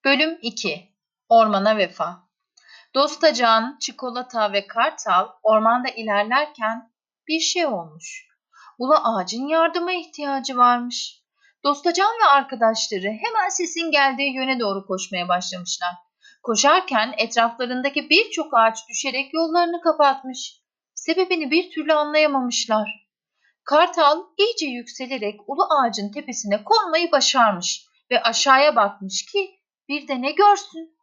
Bölüm 2. Ormana Vefa. Dostacan, Çikolata ve Kartal ormanda ilerlerken bir şey olmuş. Ulu Ağacın yardıma ihtiyacı varmış. Dostacan ve arkadaşları hemen sesin geldiği yöne doğru koşmaya başlamışlar. Koşarken etraflarındaki birçok ağaç düşerek yollarını kapatmış. Sebebini bir türlü anlayamamışlar. Kartal iyice yükselerek ulu ağacın tepesine konmayı başarmış ve aşağıya bakmış ki bir de ne görsün?